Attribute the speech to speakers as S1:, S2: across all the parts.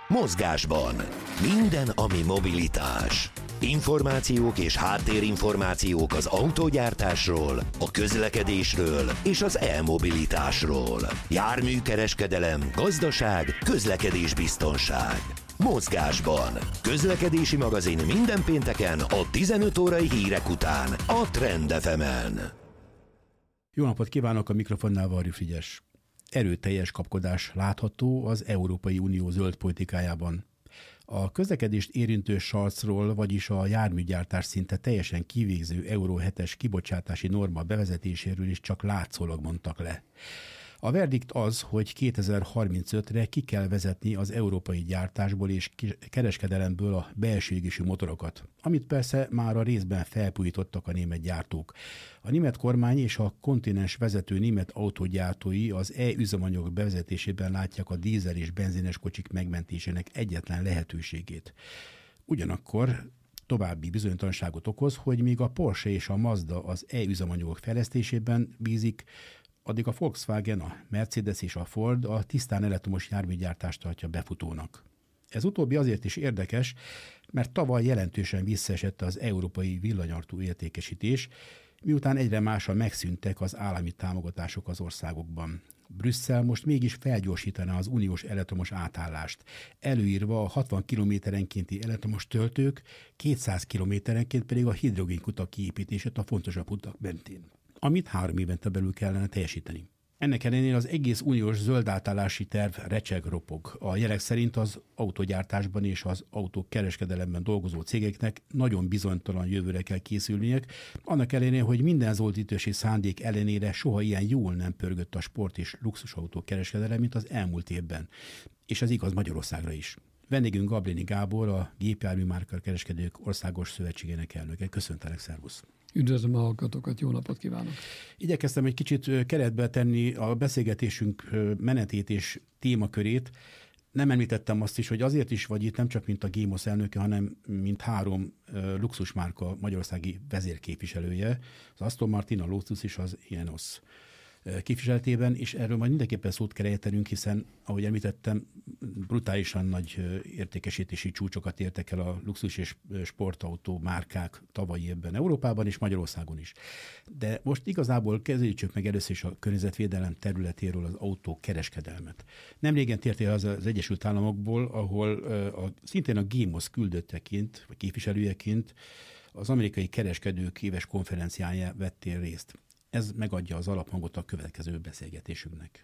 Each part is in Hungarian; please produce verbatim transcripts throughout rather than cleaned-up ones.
S1: Mozgásban. Minden, ami mobilitás. Információk és háttérinformációk az autógyártásról, a közlekedésről és az e-mobilitásról. Járműkereskedelem, gazdaság, közlekedésbiztonság. Mozgásban. Közlekedési magazin minden pénteken a tizenöt órai hírek után a Trend ef emen.
S2: Jó napot kívánok, a mikrofonnál Varjú Frigyes. Erőteljes kapkodás látható az Európai Unió zöld politikájában. A közlekedést érintő sarcról, vagyis a járműgyártás szinte teljesen kivégző Euró hetes kibocsátási norma bevezetéséről is csak látszólag mondtak le. A verdikt az, hogy kétezer-harmincötre ki kell vezetni az európai gyártásból és kereskedelemből a belső égésű motorokat, amit persze már a részben felpújítottak a német gyártók. A német kormány és a kontinens vezető német autógyártói az e-üzemanyagok bevezetésében látják a dízel és benzines kocsik megmentésének egyetlen lehetőségét. Ugyanakkor további bizonytalanságot okoz, hogy míg a Porsche és a Mazda az e-üzemanyagok fejlesztésében bízik, addig a Volkswagen, a Mercedes és a Ford a tisztán elektromos járműgyártást tartja befutónak. Ez utóbbi azért is érdekes, mert tavaly jelentősen visszaesett az európai villanyautók értékesítés, miután egyre másra megszűntek az állami támogatások az országokban. Brüsszel most mégis felgyorsítaná az uniós elektromos átállást, előírva a hatvan kilométerenkénti elektromos töltők, kétszáz kilométerenként pedig a hidrogénkutak kiépítését a fontosabb utak mentén, amit három évente belül kellene teljesíteni. Ennek ellenére az egész uniós zöld átállási terv recseg ropog. A jelek szerint az autógyártásban és az autók kereskedelemben dolgozó cégeknek nagyon bizonytalan jövőre kell készülniük, annak ellenére, hogy minden zöldítési szándék ellenére soha ilyen jól nem pörgött a sport és luxusautó kereskedelem, mint az elmúlt évben. És ez igaz Magyarországra is. Vendégünk Gabréni Gábor, a Gépjárműmárka Kereskedők Országos Szövetségének elnöke. Köszöntelek, szervusz!
S3: Üdvözlöm a hallgatókat, jó napot kívánok!
S2: Igyekeztem egy kicsit keretbe tenni a beszélgetésünk menetét és témakörét. Nem említettem azt is, hogy azért is vagy itt nem csak mint a Gémosz elnöke, hanem mint három luxusmárka magyarországi vezérképviselője, az Aston Martin, a Lotus és az Ineos képviseletében, és erről majd mindenképpen szót kell ejtenünk, hiszen, ahogy említettem, brutálisan nagy értékesítési csúcsokat értek el a luxus és sportautó márkák tavalyi évben Európában és Magyarországon is. De most igazából kezdjük meg először is a környezetvédelem területéről az autókereskedelmet. Nemrégen tértél az az Egyesült Államokból, ahol a, szintén a Gémosz küldötteként, vagy képviselőjeként az amerikai kereskedők éves konferenciáján vettél részt. Ez megadja az alaphangot a következő beszélgetésünknek.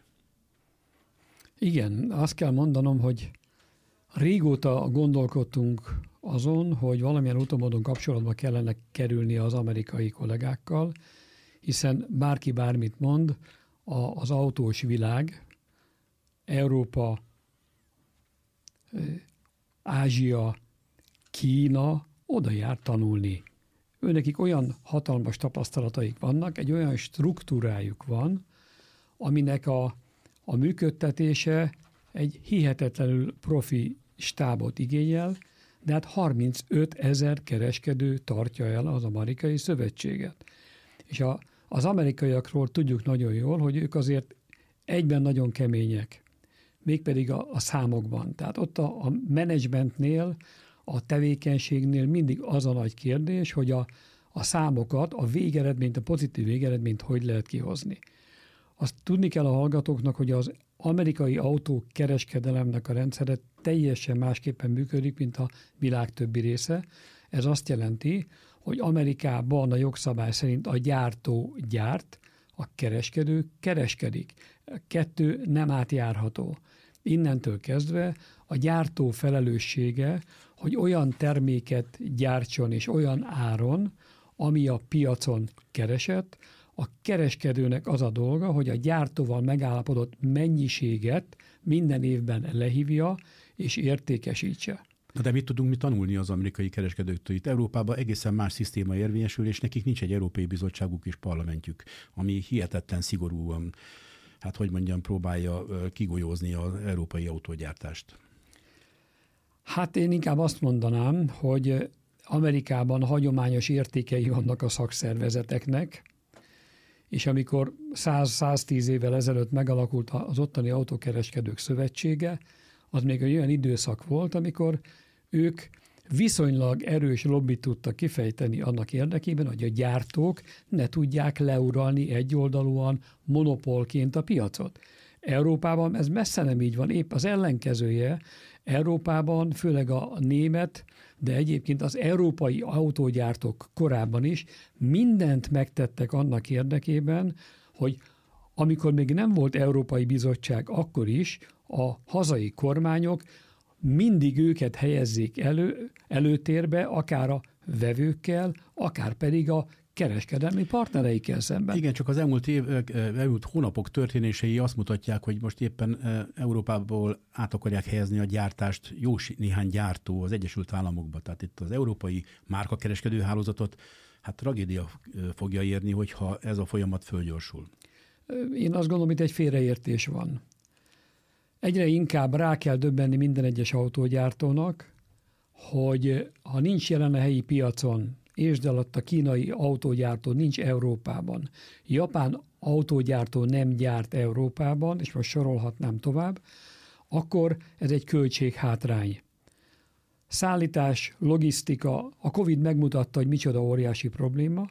S3: Igen, azt kell mondanom, hogy régóta gondolkodtunk azon, hogy valamilyen utómódon kapcsolatba kellene kerülni az amerikai kollégákkal, hiszen bárki bármit mond, az autós világ, Európa, Ázsia, Kína oda jár tanulni. Őnekik olyan hatalmas tapasztalataik vannak, egy olyan struktúrájuk van, aminek a, a működtetése egy hihetetlenül profi stábot igényel, de hát harmincöt ezer kereskedő tartja el az amerikai szövetséget. És a, az amerikaiakról tudjuk nagyon jól, hogy ők azért egyben nagyon kemények, mégpedig a, a számokban. Tehát ott a, a menedzsmentnél, a tevékenységnél mindig az a nagy kérdés, hogy a, a számokat, a végeredményt, a pozitív végeredményt hogy lehet kihozni. Azt tudni kell a hallgatóknak, hogy az amerikai autókereskedelemnek a rendszere teljesen másképpen működik, mint a világ többi része. Ez azt jelenti, hogy Amerikában a jogszabály szerint a gyártó gyárt, a kereskedő kereskedik. Kettő nem átjárható. Innentől kezdve a gyártó felelőssége, hogy olyan terméket gyártson és olyan áron, ami a piacon keresett, a kereskedőnek az a dolga, hogy a gyártóval megállapodott mennyiséget minden évben lehívja és értékesítse.
S2: Na de mit tudunk mi tanulni az amerikai kereskedőktől? Itt Európában egészen más szisztéma érvényesül, és nekik nincs egy Európai Bizottságuk és parlamentjük, ami hihetetlen szigorúan, hát hogy mondjam, próbálja kigolyózni az európai autógyártást.
S3: Hát én inkább azt mondanám, hogy Amerikában hagyományos értékei vannak a szakszervezeteknek, és amikor száz-száztíz évvel ezelőtt megalakult az ottani autókereskedők szövetsége, az még egy olyan időszak volt, amikor ők viszonylag erős lobbit tudtak kifejteni annak érdekében, hogy a gyártók ne tudják leuralni egyoldalúan monopolként a piacot. Európában ez messze nem így van, épp az ellenkezője. Európában főleg a német, de egyébként az európai autógyártók korábban is mindent megtettek annak érdekében, hogy amikor még nem volt Európai Bizottság, akkor is a hazai kormányok mindig őket helyezzék elő, előtérbe, akár a vevőkkel, akár pedig a kereskedelmi partnereikkel szemben.
S2: Igen, csak az elmúlt, év, elmúlt hónapok történései azt mutatják, hogy most éppen Európából át akarják helyezni a gyártást jó néhány gyártó az Egyesült Államokba. Tehát itt az európai márkakereskedő hálózatot hát tragédia fogja érni, hogyha ez a folyamat fölgyorsul.
S3: Én azt gondolom, itt egy félreértés van. Egyre inkább rá kell döbbenni minden egyes autógyártónak, hogy ha nincs jelen a helyi piacon, és alatt a kínai autógyártó nincs Európában, japán autógyártó nem gyárt Európában, és most sorolhatnám tovább, akkor ez egy költséghátrány. Szállítás, logisztika, a Covid megmutatta, hogy micsoda óriási probléma,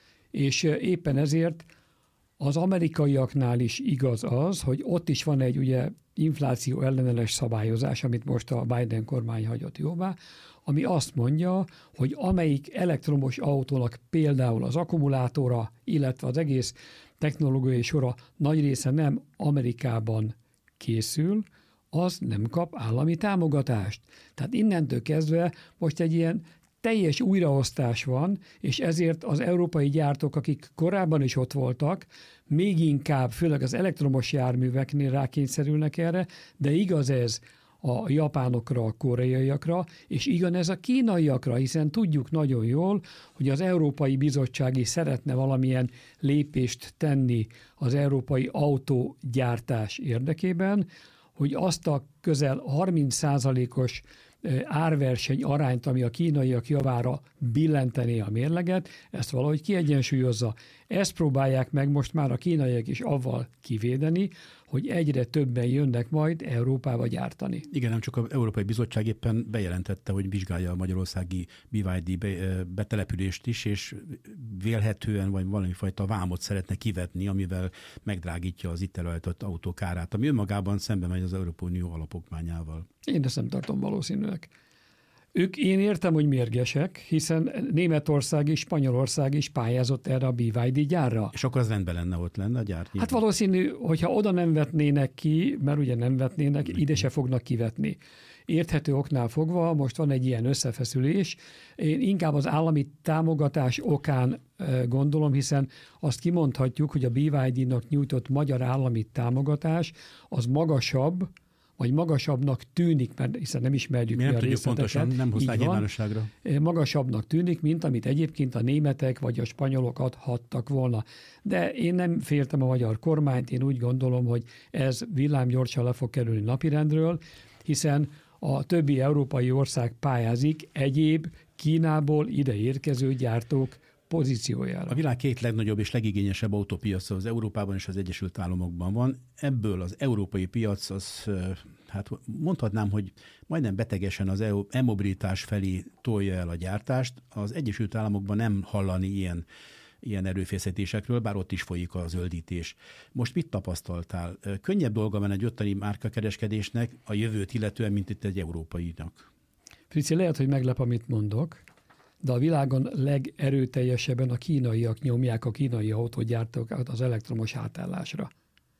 S3: és éppen ezért az amerikaiaknál is igaz az, hogy ott is van egy ugye infláció ellenes szabályozás, amit most a Biden kormány hagyott jóvá, ami azt mondja, hogy amelyik elektromos autónak például az akkumulátora, illetve az egész technológiai sora nagy része nem Amerikában készül, az nem kap állami támogatást. Tehát innentől kezdve most egy ilyen teljes újraosztás van, és ezért az európai gyártók, akik korábban is ott voltak, még inkább, főleg az elektromos járműveknél rákényszerülnek erre, de igaz ez a japánokra, a koreaiakra, és igaz ez a kínaiakra, hiszen tudjuk nagyon jól, hogy az Európai Bizottság is szeretne valamilyen lépést tenni az európai autógyártás érdekében, hogy azt a közel harminc százalékos árverseny arányt, ami a kínaiak javára billentené a mérleget, ezt valahogy kiegyensúlyozza. Ezt próbálják meg most már a kínaiak is avval kivédeni, hogy egyre többen jönnek majd Európába gyártani.
S2: Igen, nem csak az Európai Bizottság éppen bejelentette, hogy vizsgálja a magyarországi bé vé dé betelepülést is, és vélhetően vagy valamifajta vámot szeretne kivetni, amivel megdrágítja az itt előállított autók árát, ami önmagában szembe megy az Európai Unió alapokmányával.
S3: Én ezt nem tartom valószínűleg. Ők, én értem, hogy mérgesek, hiszen Németország és Spanyolország is pályázott erre a bé vé dé gyárra.
S2: És akkor az rendben lenne, ott lenne a gyár?
S3: Hát valószínű, hogyha oda nem vetnének ki, mert ugye nem vetnének, ide se fognak kivetni. Érthető oknál fogva, most van egy ilyen összefeszülés. Én inkább az állami támogatás okán gondolom, hiszen azt kimondhatjuk, hogy a bé vé dé-nak nyújtott magyar állami támogatás az magasabb, vagy magasabbnak tűnik, mert hiszen nem ismerjük mi,
S2: mi
S3: a részleteket.
S2: Pontosan, nem hozták nyilvánosságra.
S3: Magasabbnak tűnik, mint amit egyébként a németek vagy a spanyolok adhattak volna. De én nem féltem a magyar kormányt, én úgy gondolom, hogy ez villámgyorsan le fog kerülni napirendről, hiszen a többi európai ország pályázik egyéb Kínából ide érkező gyártók pozíciójára.
S2: A világ két legnagyobb és legigényesebb autópiaca az Európában és az Egyesült Államokban van. Ebből az európai piac, az, hát mondhatnám, hogy majdnem betegesen az e-mobilitás felé tolja el a gyártást. Az Egyesült Államokban nem hallani ilyen, ilyen erőfeszítésekről, bár ott is folyik a zöldítés. Most mit tapasztaltál? Könnyebb dolga van egy ottani márkakereskedésnek a jövőt illetően, mint itt egy európainak?
S3: Frici, lehet, hogy meglep, amit mondok, de a világon legerőteljesebben a kínaiak nyomják a kínai autógyártókat az elektromos átállásra.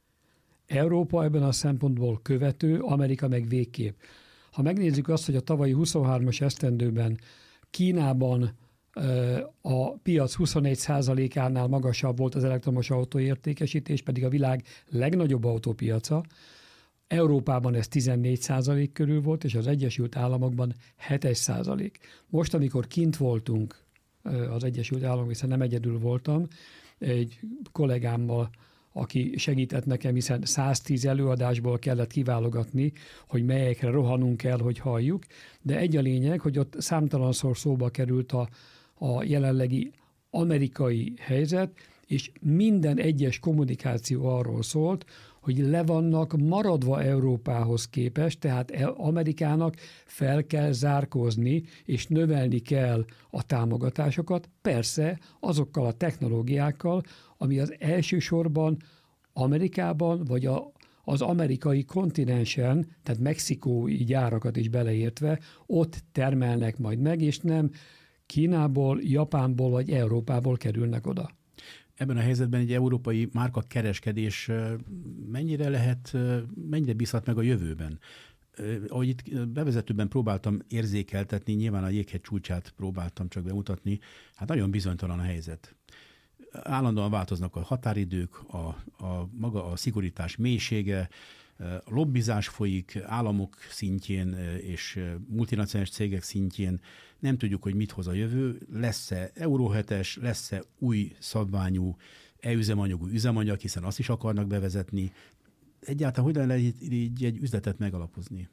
S3: Európa ebben a szempontból követő, Amerika meg végképp. Ha megnézzük azt, hogy a tavalyi huszonhármas esztendőben Kínában a piac huszonegy százalékánál magasabb volt az elektromos autó értékesítés, pedig a világ legnagyobb autópiaca. Európában ez tizennégy százalék körül volt, és az Egyesült Államokban hét százalék. Most, amikor kint voltunk az Egyesült Államok, hiszen nem egyedül voltam, egy kollégámmal, aki segített nekem, hiszen száztíz előadásból kellett kiválogatni, hogy melyekre rohanunk kell, hogy halljuk, de egy a lényeg, hogy ott számtalanszor szóba került a, a jelenlegi amerikai helyzet, és minden egyes kommunikáció arról szólt, hogy le vannak maradva Európához képest, tehát Amerikának fel kell zárkózni, és növelni kell a támogatásokat, persze azokkal a technológiákkal, ami az elsősorban Amerikában, vagy a, az amerikai kontinensen, tehát mexikói gyárakat is beleértve, ott termelnek majd meg, és nem Kínából, Japánból vagy Európából kerülnek oda.
S2: Ebben a helyzetben egy európai márka kereskedés mennyire lehet, mennyire bízhat meg a jövőben? Ahogy itt bevezetőben próbáltam érzékeltetni, nyilván a jéghegy csúcsát próbáltam csak bemutatni, hát nagyon bizonytalan a helyzet. Állandóan változnak a határidők, a, a maga a szigorítás mélysége, lobbizás folyik államok szintjén és multinacionális cégek szintjén. Nem tudjuk, hogy mit hoz a jövő. Lesz-e Euró hetes, lesz-e új szabványú e-üzemanyagú üzemanyag, hiszen azt is akarnak bevezetni. Egyáltalán hogyan lehet így egy üzletet megalapozni?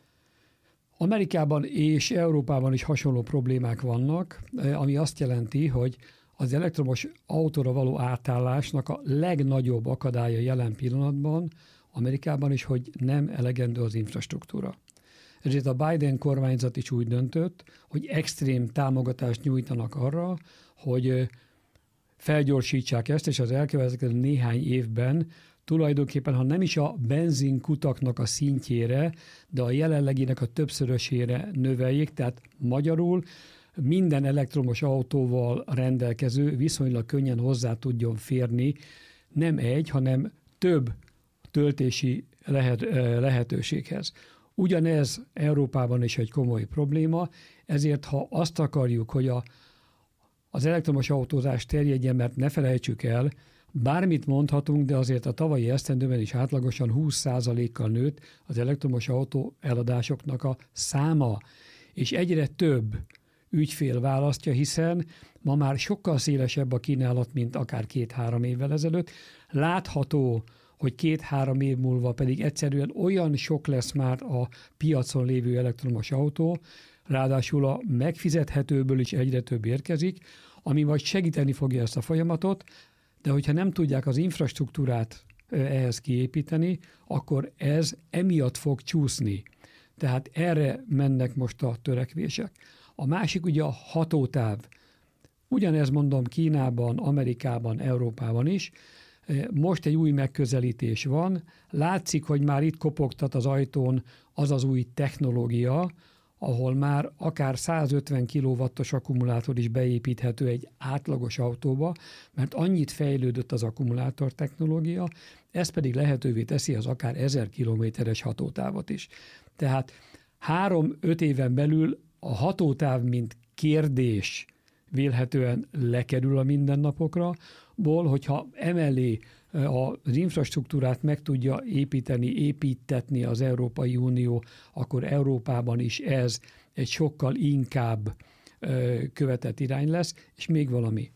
S3: Amerikában és Európában is hasonló problémák vannak, ami azt jelenti, hogy az elektromos autóra való átállásnak a legnagyobb akadálya jelen pillanatban Amerikában is, hogy nem elegendő az infrastruktúra. Ezért a Biden kormányzat is úgy döntött, hogy extrém támogatást nyújtanak arra, hogy felgyorsítsák ezt, és az elkövetkező néhány évben tulajdonképpen, ha nem is a benzinkutaknak a szintjére, de a jelenleginek a többszörösére növeljék, tehát magyarul minden elektromos autóval rendelkező viszonylag könnyen hozzá tudjon férni nem egy, hanem több töltési lehet, lehetőséghez. Ugyanez Európában is egy komoly probléma, ezért ha azt akarjuk, hogy a, az elektromos autózás terjedjen, mert ne felejtsük el, bármit mondhatunk, de azért a tavalyi esztendőben is átlagosan húsz százalékkal nőtt az elektromos autó eladásoknak a száma, és egyre több ügyfél választja, hiszen ma már sokkal szélesebb a kínálat, mint akár két-három évvel ezelőtt. Látható, hogy két-három év múlva pedig egyszerűen olyan sok lesz már a piacon lévő elektromos autó, ráadásul a megfizethetőből is egyre több érkezik, ami majd segíteni fogja ezt a folyamatot, de hogyha nem tudják az infrastruktúrát ehhez kiépíteni, akkor ez emiatt fog csúszni. Tehát erre mennek most a törekvések. A másik ugye a hatótáv. Ugyanez mondom Kínában, Amerikában, Európában is. Most egy új megközelítés van. Látszik, hogy már itt kopogtat az ajtón az az új technológia, ahol már akár százötven kilowattos akkumulátor is beépíthető egy átlagos autóba, mert annyit fejlődött az akkumulátor technológia, ez pedig lehetővé teszi az akár ezer kilométeres hatótávot is. Tehát három-öt éven belül a hatótáv, mint kérdés vélhetően lekerül a mindennapokra, ból, hogyha emellé az infrastruktúrát meg tudja építeni, építetni az Európai Unió, akkor Európában is ez egy sokkal inkább követett irány lesz, és még valami.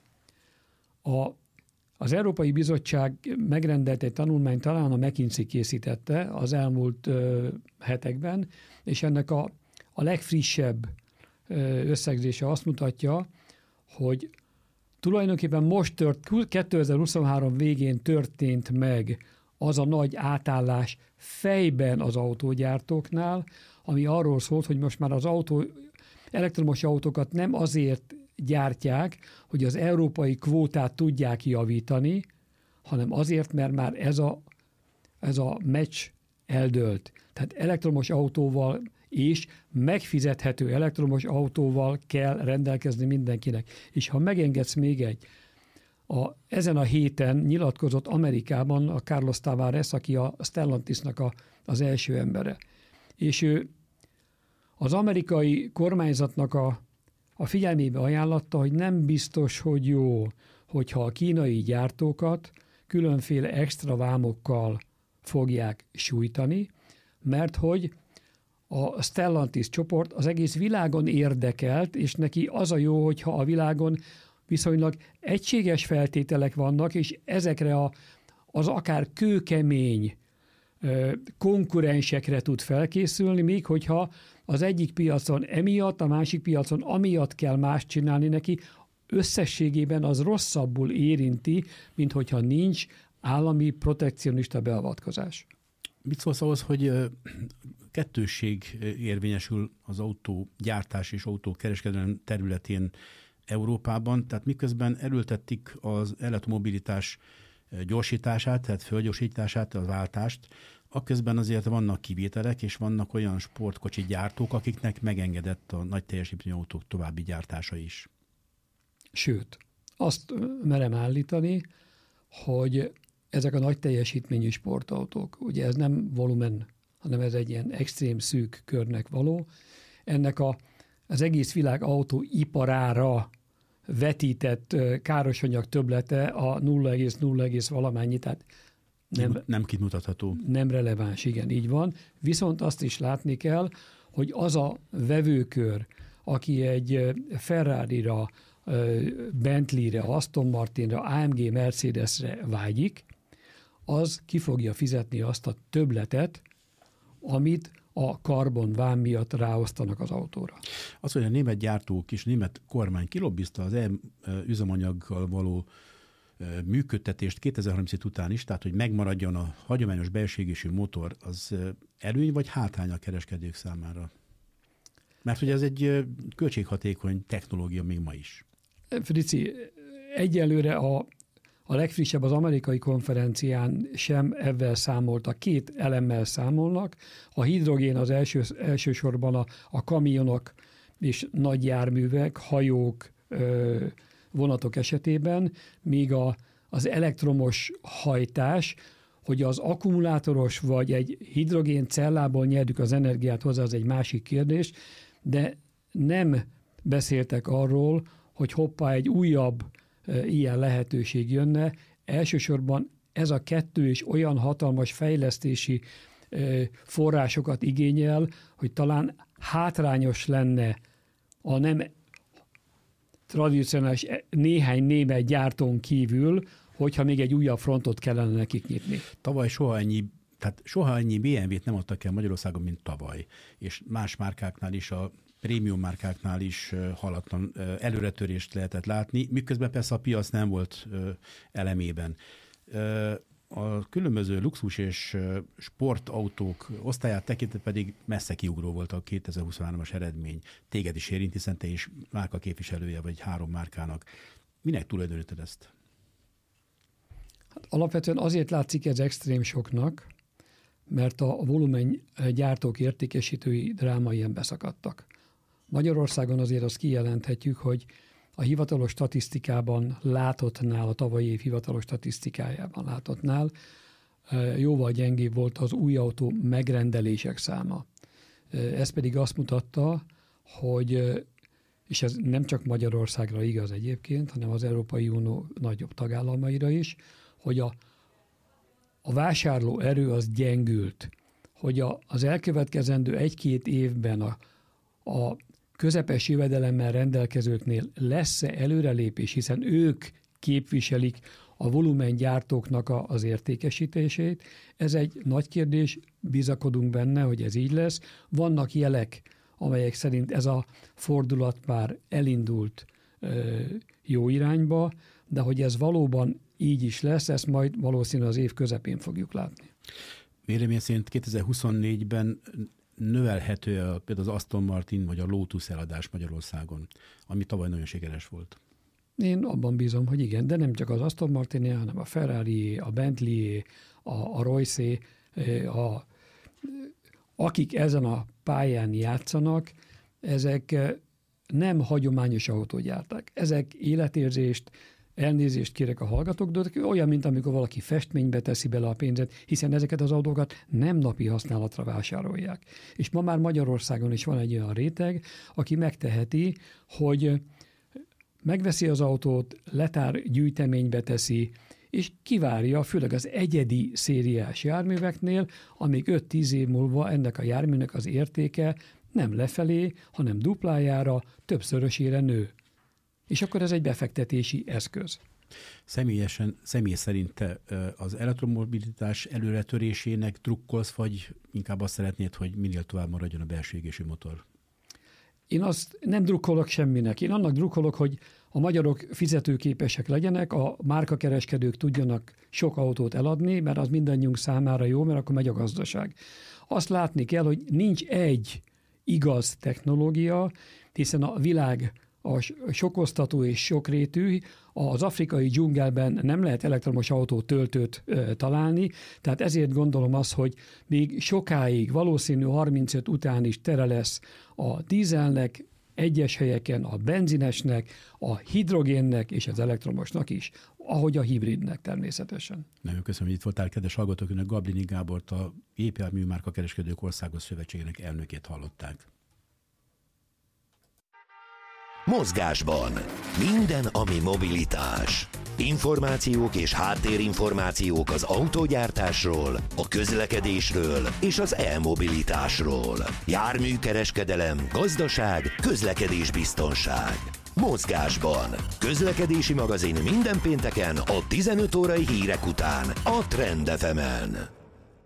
S3: A, az Európai Bizottság megrendelt egy tanulmányt, talán a McKinsey készítette az elmúlt ö, hetekben, és ennek a, a legfrissebb ö, összegzése azt mutatja, hogy tulajdonképpen most tört, kétezer-huszonhárom végén történt meg az a nagy átállás fejben az autógyártóknál, ami arról szólt, hogy most már az autó, elektromos autókat nem azért gyártják, hogy az európai kvótát tudják javítani, hanem azért, mert már ez a, ez a meccs eldőlt. Tehát elektromos autóval és megfizethető elektromos autóval kell rendelkezni mindenkinek. És ha megengedsz még egy, a, ezen a héten nyilatkozott Amerikában a Carlos Tavares, aki a Stellantisnak a, az első embere. És ő az amerikai kormányzatnak a, a figyelmébe ajánlatta, hogy nem biztos, hogy jó, hogyha a kínai gyártókat különféle extra vámokkal fogják sújtani, mert hogy a Stellantis csoport az egész világon érdekelt, és neki az a jó, hogyha a világon viszonylag egységes feltételek vannak, és ezekre a, az akár kőkemény ö, konkurensekre tud felkészülni, még hogyha az egyik piacon emiatt, a másik piacon amiatt kell más csinálni neki, összességében az rosszabbul érinti, mint hogyha nincs állami protekcionista beavatkozás.
S2: Mit szólsz ahhoz, hogy kettősség érvényesül az autógyártás és autókereskedelem területén Európában, tehát miközben erőltetik az elektromobilitás gyorsítását, tehát fölgyorsítását, a váltást, akközben azért vannak kivételek, és vannak olyan sportkocsi gyártók, akiknek megengedett a nagy teljesítményű autók további gyártása is.
S3: Sőt, azt merem állítani, hogy ezek a nagy teljesítményű sportautók, ugye ez nem volumen, hanem ez egy ilyen extrém szűk körnek való, ennek a, az egész világ autóiparára vetített károsanyag többlete a nulla egész nulla valamennyi, tehát
S2: nem, nem kimutatható.
S3: Nem releváns, igen, így van. Viszont azt is látni kell, hogy az a vevőkör, aki egy Ferrari-ra, Bentley-re, Aston Martinra, á em gé, Mercedesre vágyik, az ki fogja fizetni azt a többletet, amit a karbonvám miatt ráosztanak az autóra.
S2: Az, hogy a német gyártók és a német kormány kilobbizta az üzemanyaggal való működtetést kétezer-harminc után is, tehát hogy megmaradjon a hagyományos belső égésű motor, az előny vagy hátrány a kereskedők számára? Mert hogy ez egy költséghatékony technológia még ma is.
S3: Frici, egyelőre a, a legfrissebb az amerikai konferencián sem ebben számoltak, két elemmel számolnak. A hidrogén az első, elsősorban a, a kamionok és nagy járművek, hajók, ö, vonatok esetében, míg a, az elektromos hajtás, hogy az akkumulátoros vagy egy hidrogén cellából nyerjük az energiát hozzá, az egy másik kérdés, de nem beszéltek arról, hogy hoppá egy újabb e, ilyen lehetőség jönne. Elsősorban ez a kettő is olyan hatalmas fejlesztési e, forrásokat igényel, hogy talán hátrányos lenne a nem tradicionális néhány német gyártón kívül, hogyha még egy újabb frontot kellene nekik nyitni.
S2: Tavaly soha ennyi, tehát soha ennyi bé em vét nem adtak el Magyarországon, mint tavaly. És más márkáknál is, a prémium márkáknál is halatlan előretörést lehetett látni, miközben persze a piac nem volt elemében. A különböző luxus és sportautók osztályát tekintve pedig messze kiugró volt a kétezer-huszonhármas eredmény. Téged is érint, hiszen te is márka képviselője vagy három márkának. Minek tulajdoníted ezt?
S3: Hát alapvetően azért látszik ez extrém soknak, mert a volumen gyártók értékesítői drámaian beszakadtak. Magyarországon azért azt kijelenthetjük, hogy a hivatalos statisztikában látottnál, a tavalyi év hivatalos statisztikájában látottnál jóval gyengébb volt az új autó megrendelések száma. Ez pedig azt mutatta, hogy, és ez nem csak Magyarországra igaz egyébként, hanem az Európai Unió nagyobb tagállamaira is, hogy a, a vásárló erő az gyengült, hogy a, az elkövetkezendő egy-két évben a, a közepes jövedelemmel rendelkezőknél lesz-e előrelépés, hiszen ők képviselik a volumengyártóknak a, az értékesítését. Ez egy nagy kérdés, bizakodunk benne, hogy ez így lesz. Vannak jelek, amelyek szerint ez a fordulat már elindult ö, jó irányba, de hogy ez valóban így is lesz, ezt majd valószínűleg az év közepén fogjuk látni.
S2: Vélemény szerint kétezer-huszonnégyben növelhető a, például az Aston Martin vagy a Lotus eladás Magyarországon, ami tavaly nagyon sikeres volt.
S3: Én abban bízom, hogy igen, de nem csak az Aston Martin, hanem a Ferrari, a Bentley, a, a Royce, a, akik ezen a pályán játszanak, ezek nem hagyományos autógyárták. Ezek életérzést, elnézést kérek a hallgatók, de olyan, mint amikor valaki festménybe teszi bele a pénzet, hiszen ezeket az autókat nem napi használatra vásárolják. És ma már Magyarországon is van egy olyan réteg, aki megteheti, hogy megveszi az autót, letár gyűjteménybe teszi, és kivárja, főleg az egyedi szériás járműveknél, amíg öt-tíz év múlva ennek a járműnek az értéke nem lefelé, hanem duplájára, többszörösére nő. És akkor ez egy befektetési eszköz.
S2: Személyesen, személy szerint te az elektromobilitás előretörésének drukkolsz, vagy inkább azt szeretnéd, hogy minél tovább maradjon a belső égésű motor?
S3: Én azt nem drukkolok semminek. Én annak drukkolok, hogy a magyarok fizetőképesek legyenek, a márkakereskedők tudjanak sok autót eladni, mert az mindannyiunk számára jó, mert akkor megy a gazdaság. Azt látni kell, hogy nincs egy igaz technológia, hiszen a világ a sokoztató és sokrétű, az afrikai dzsungelben nem lehet elektromos autó töltőt e, találni, tehát ezért gondolom azt, hogy még sokáig, valószínű harmincöt után is tere lesz a dízelnek, egyes helyeken a benzinesnek, a hidrogénnek és az elektromosnak is, ahogy a hibridnek természetesen.
S2: Nagyon köszönöm, hogy itt voltál, kedves hallgatók, önök Gablini Gábort, a Gépjármű Márkakereskedők Országos Szövetségének elnökét hallották.
S1: Mozgásban. Minden, ami mobilitás. Információk és háttérinformációk az autógyártásról, a közlekedésről és az e-mobilitásról. Járműkereskedelem, gazdaság, közlekedésbiztonság. Mozgásban. Közlekedési magazin minden pénteken a tizenöt órai hírek után a Trend ef emen.